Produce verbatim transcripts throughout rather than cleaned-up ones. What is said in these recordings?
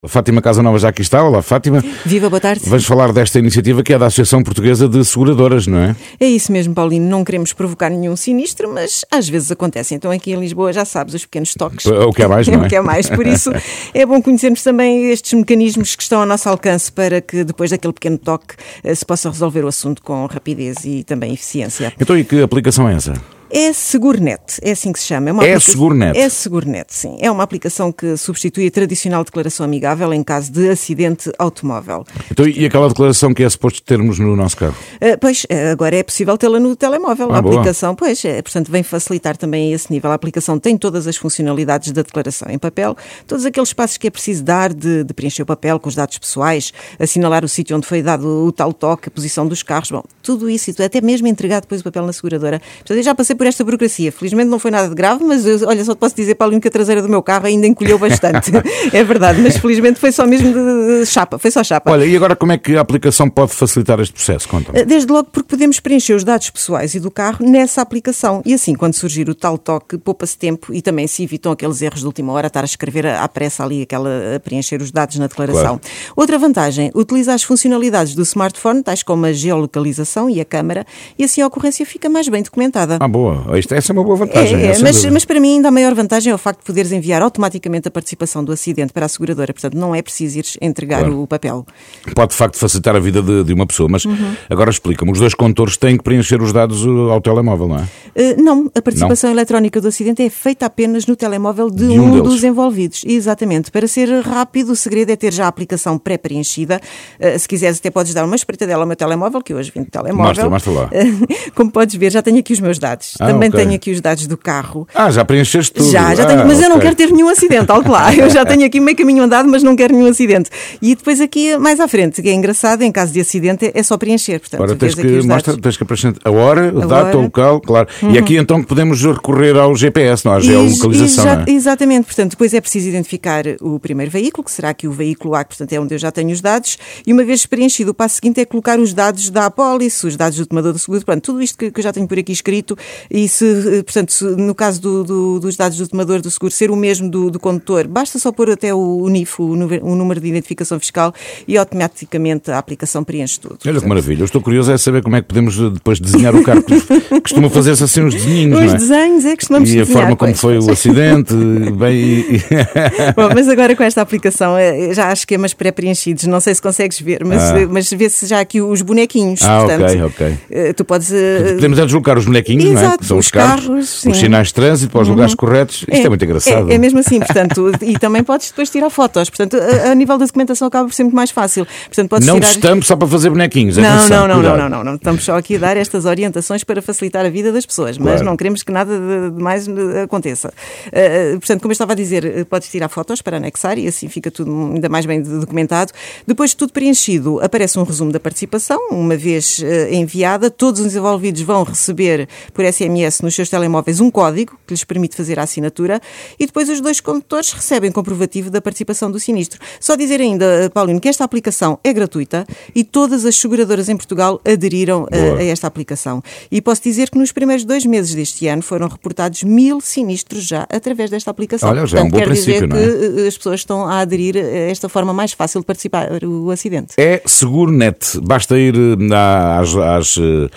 A Fátima Casanova já aqui está. Olá, Fátima. Viva, boa tarde. Vamos falar desta iniciativa que é da Associação Portuguesa de Seguradoras, não é? É isso mesmo, Paulino. Não queremos provocar nenhum sinistro, mas às vezes acontece. Então aqui em Lisboa, já sabes, os pequenos toques. O que é mais, não é? O que é mais. Por isso é bom conhecermos também estes mecanismos que estão ao nosso alcance para que depois daquele pequeno toque se possa resolver o assunto com rapidez e também eficiência. Então e que aplicação é essa? É Segurnet, é assim que se chama. É, uma é aplica... Segurnet? É Segurnet, sim. É uma aplicação que substitui a tradicional declaração amigável em caso de acidente automóvel. Então e aquela declaração que é suposto termos no nosso carro? Uh, pois, agora é possível tê-la no telemóvel. Ah, a aplicação, boa. pois, é, portanto, vem facilitar também a esse nível. A aplicação tem todas as funcionalidades da declaração em papel, todos aqueles passos que é preciso dar de, de preencher o papel com os dados pessoais, assinalar o sítio onde foi dado o tal toque, a posição dos carros, bom, tudo isso, e até mesmo entregar depois o papel na seguradora. Portanto, eu já passei por esta burocracia. Felizmente não foi nada de grave, mas eu, olha, só te posso dizer, Paulinho, que a traseira do meu carro ainda encolheu bastante. É verdade, mas felizmente foi só mesmo de, de chapa, foi só chapa. Olha, e agora como é que a aplicação pode facilitar este processo? Conta-me. Desde logo porque podemos preencher os dados pessoais e do carro nessa aplicação. E assim, quando surgir o tal toque, poupa-se tempo e também se evitam aqueles erros de última hora, estar a escrever à pressa ali, aquela, a preencher os dados na declaração. Claro. Outra vantagem, utiliza as funcionalidades do smartphone, tais como a geolocalização e a câmara, e assim a ocorrência fica mais bem documentada. Ah, boa. Isto, essa é uma boa vantagem. É, é, mas, mas para mim ainda a maior vantagem é o facto de poderes enviar automaticamente a participação do acidente para a seguradora. Portanto, não é preciso ir entregar claro. o papel. Pode de facto facilitar a vida de, de uma pessoa, mas uhum. agora explica-me, os dois condutores têm que preencher os dados ao telemóvel, não é? Uh, não, a participação não. eletrónica do acidente é feita apenas no telemóvel de, de um, um dos envolvidos. Exatamente. Para ser rápido, o segredo é ter já a aplicação pré-preenchida. Uh, se quiseres até podes dar uma espreitadela ao meu telemóvel, que eu hoje vim de telemóvel. Mostra, mostra lá. Uh, como podes ver, já tenho aqui os meus dados. Ah, Também okay. tenho aqui os dados do carro. Ah, já preencheste tudo. Já, já ah, tenho, mas okay. eu não quero ter nenhum acidente, alto lá. Eu já tenho aqui meio caminho andado, mas não quero nenhum acidente. E depois aqui, mais à frente, que é engraçado, em caso de acidente, é só preencher. Portanto, Ora, tens, aqui que, os mostra, tens que preencher a hora, a data, hora. o local, claro. Uhum. E aqui então que podemos recorrer ao G P S, não? À geolocalização, Exa- não é? Exatamente. Portanto, depois é preciso identificar o primeiro veículo, que será aqui o veículo A, que portanto é onde eu já tenho os dados, e uma vez preenchido, o passo seguinte é colocar os dados da apólice, os dados do tomador do seguro, portanto, tudo isto que, que eu já tenho por aqui escrito, e se, portanto, se, no caso do, do, dos dados do tomador do seguro ser o mesmo do, do condutor, basta só pôr até o N I F, o, o número de identificação fiscal, e automaticamente a aplicação preenche tudo. Olha portanto, que maravilha, eu estou curioso é saber como é que podemos depois desenhar o carro. Costuma fazer-se assim uns desenhinhos, Os não é? desenhos é que costumamos E a desenhar, forma como pois, foi pois. o acidente, bem... E... Bom, mas agora com esta aplicação já há esquemas pré-preenchidos, não sei se consegues ver, mas, ah. mas vê-se já aqui os bonequinhos. Ah, portanto, ok, ok. Tu podes... Podemos é deslocar os bonequinhos, Exato, não é? Que são os, os carros, carros, os sinais de trânsito para os lugares uhum. corretos. Isto é, é muito engraçado. É, é mesmo assim, portanto, e também podes depois tirar fotos. Portanto, a, a nível da documentação acaba por ser muito mais fácil. Portanto, podes não tirar... estamos só para fazer bonequinhos. Não, atenção, não, não, não, não, não, não. Estamos só aqui a dar estas orientações para facilitar a vida das pessoas, mas claro. não queremos que nada de, de mais aconteça. Uh, portanto, como eu estava a dizer, podes tirar fotos para anexar e assim fica tudo ainda mais bem documentado. Depois de tudo preenchido, aparece um resumo da participação, uma vez uh, enviada, todos os envolvidos vão receber por S M S nos seus telemóveis um código que lhes permite fazer a assinatura e depois os dois condutores recebem comprovativo da participação do sinistro. Só dizer ainda, Paulino, que esta aplicação é gratuita e todas as seguradoras em Portugal aderiram a, a esta aplicação. E posso dizer que nos primeiros dois meses deste ano foram reportados mil sinistros já através desta aplicação. Olha, já é um bom quer princípio, dizer não é? Que as pessoas estão a aderir a esta forma mais fácil de participar do acidente. É Segurnet. Basta ir às, às,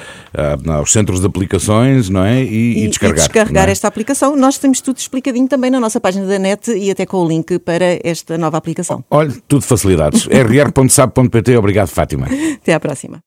aos centros de aplicações, não é? E, e, e descarregar. E descarregar é? esta aplicação. Nós temos tudo explicadinho também na nossa página da net e até com o link para esta nova aplicação. Olha, tudo facilidades. r r ponto sab ponto p t. Obrigado, Fátima. Até à próxima.